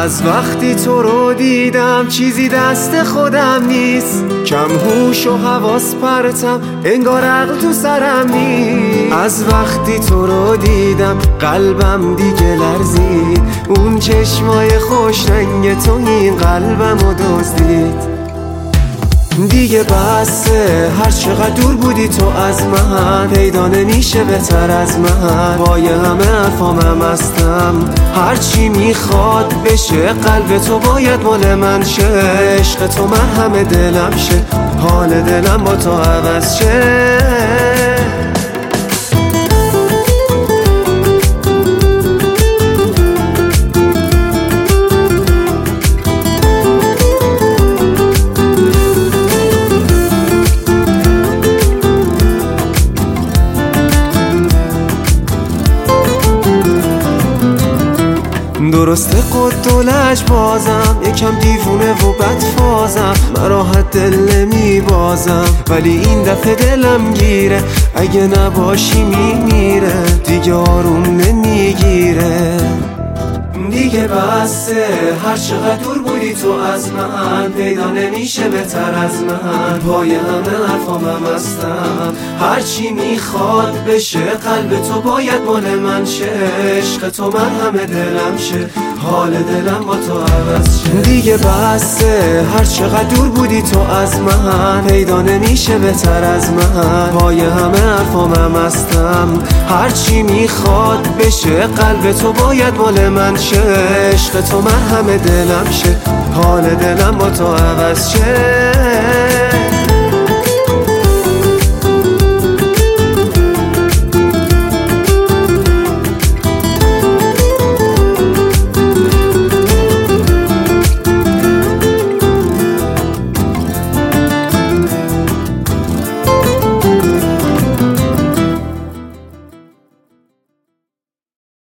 از وقتی تو رو دیدم چیزی دست خودم نیست، کم هوش و حواس پرتم انگار عقل تو سرم نیست. از وقتی تو رو دیدم قلبم دیگه لرزید، اون چشمای خوش رنگ تو این قلبمو دزدید. دیگه بسه، هر چقدر دور بودی تو از من، پیدا نمیشه بهتر از من. پای همه حرفام هستم، هرچی میخواد بشه قلب تو باید مال من شه. عشق تو من همه دلم شه، حال دلم با تو عوض شه. درسته قد و لج بازم، یکم دیوونه و بدفازم، من راحت دل نمیبازم، ولی این دفعه دلم گیره، اگه نباشی میمیره، دیگه آروم نمیگیره. دیگه بسه، هر چقدر دور بودی تو از من، پیدا نمیشه بهتر از من. پای همه حرفام هستم، هرچی میخواد بشه قلب تو باید مال من شه. عشق تو من همه دلم شه، حال دلم با تو عوض شه. دیگه بسه، هر چقدر دور بودی تو از من، پیدا نمیشه بهتر از من. پای همه حرفام هستم، هرچی میخواد بشه قلب تو باید مال من شه. عشق تو من همه دلم شه، حال دلم با تو عوض شه.